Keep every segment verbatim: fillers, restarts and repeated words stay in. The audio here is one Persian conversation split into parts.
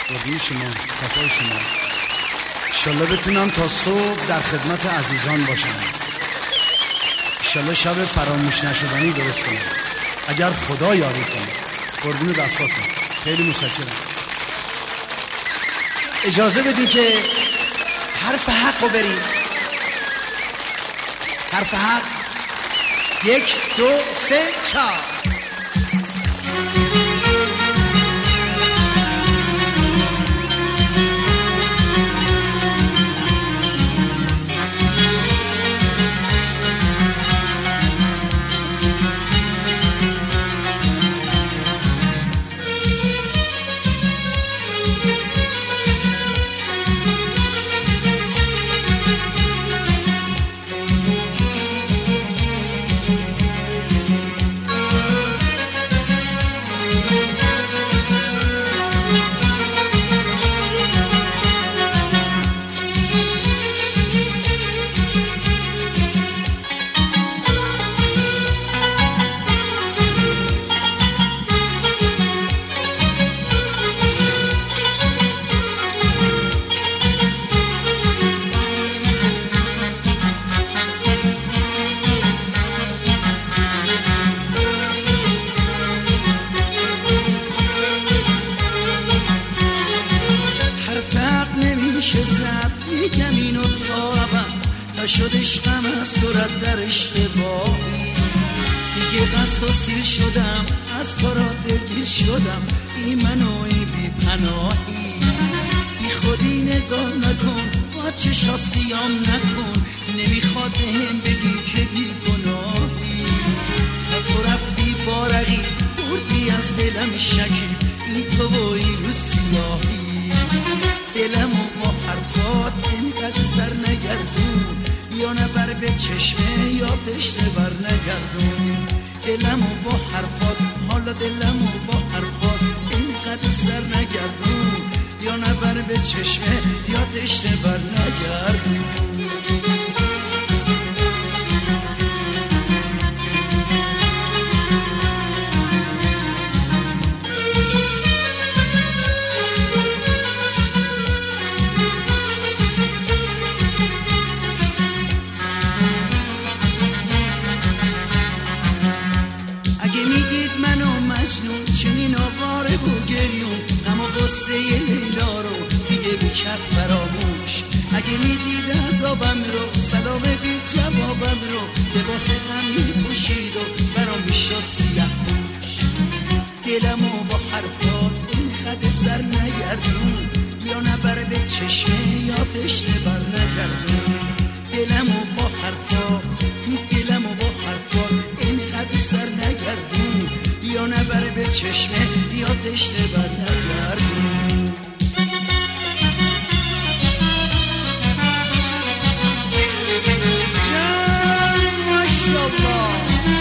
قربون شما، صفای شما. انشالله بتونم تا صبح در خدمت عزیزان باشم. انشالله شب فراموش نشدنی درست کنم اگر خدا یاری کنه. قربون دستاتون، خیلی متشکرم. اجازه بدین که حرف حق رو بریم. حرف حق. یک دو سه چهار. شدش غم از تو رد در اشتباهی دیگه قصد و سیر شدم از کارا دلگیر شدم این منوی بی پناهی بی خودی نگاه نکن با چشات سیام نکن نمیخواد بهم بگی که بی گناهی تا تو رفتی بارقی بردی از دلم شکی این تو بایی رو سیاهی دلم و با حرفات اینقدر سر نگردون یا نبر به چشمه یا تشنه بر نگردون دلمو با حرفات حالا دلمو با حرفات اینقدر سر نگردون یا نبر به چشمه یا تشنه بر نگردون قصه لیلا رو دیگه بیکت فراموش اگه میدید عذابم رو سلام بی جوابم رو لباس غم میپوشید و برام میشد سیاه پوش دلمو با حرفات این خط سر نگردون یا نبر به چشمه یا تشنه بر نگردون دلمو با حرفات دلمو با حرفات این خط سر نگردون یا نبر به چشمه یا تشنه بر نگردون جان ماشالله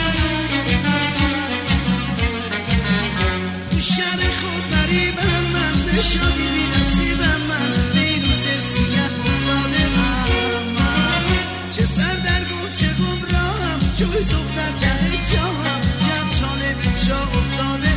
تو شهر خود غریبم من ز شادی بی نصیبم من به این روز سیاه افتاده من چه سر در گم چه گمراهم چه بی صف در ده جاهم چند شاله به جا افتاده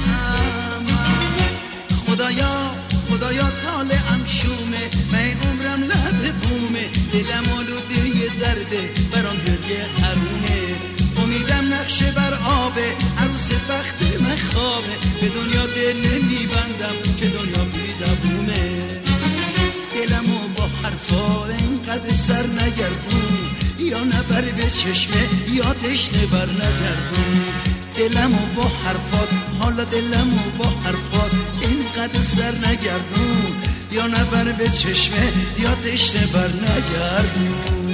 خدایا خدایا طالعم شومه من عمرم لب بومه دلم آلوده یه درده برام گریه حرومه امیدم نقشه بر آبه عروس بخت من خوابه به دنیا دل نمیبندم که دنیا بیدبونه دلمو با حرفا اینقدر سر نگردون یا نبر به چشمه یا تشنه بر نگردون دلمو با حرفات حالا دلمو با حرفات اینقدر سر نگردون یا نبر به چشمه یا تشنه بر نگردون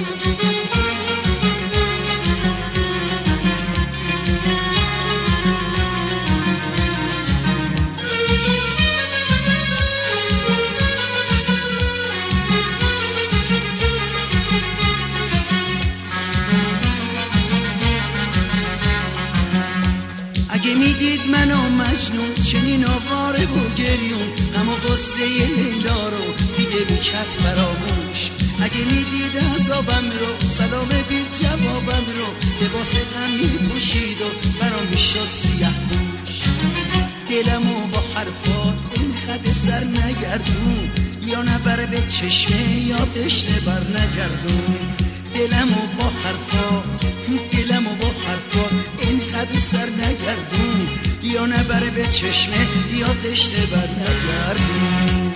اگه میدید منو مجنون چنین آواره و گریون غم و قصه لیلا رو دیگه بیکت فراموش اگه میدید عذابم رو سلام بی جوابم رو لباس غم میپوشید و برام میشد سیاه پوش دلمو با حرفات اینقدر سر نگردون یا نبر به چشمه یا تشنه بر نگردون دلمو با حرفات دلمو با حرفات اینقدر سر نگردون یا نبر به چشمه یا تشنه بر نگردون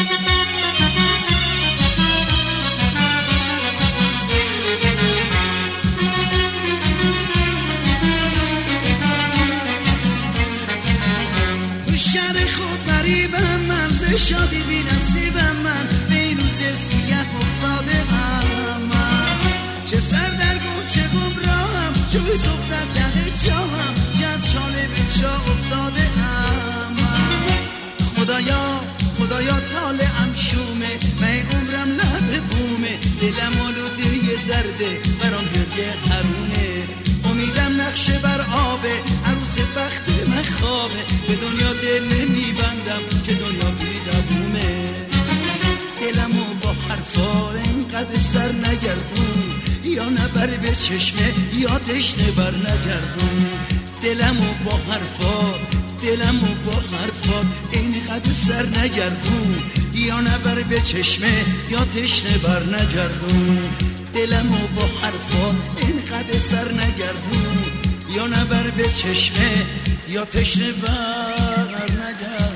شهر خود غریبم مرز شادی بی نصیبم من به روز سیاه افتاده من چه سردرگم چه گمراهم جوی صبح در دقه جاهم چند شاله به جا افتاده من خدایا خدایا طالعم شومه من عمرم لب بومه دلم آلوده درده برام گریه حرونه امیدم نقشه بر آبه عروس بخت من خوابه به دنیا دل نمیبندم که دنیا بی دوومه دلمو با حرفا اینقدر سر نگردون یا نبر به چشمه یا تشنه بر نگردون دلمو با حرفا دلمو با حرفات اینقدر سر نگردون یا نبر به چشمه یا تشنه بر نگردون دلمو با حرفات اینقدر سر نگردون یا نبر به چشمه یا تشنه بر نگردون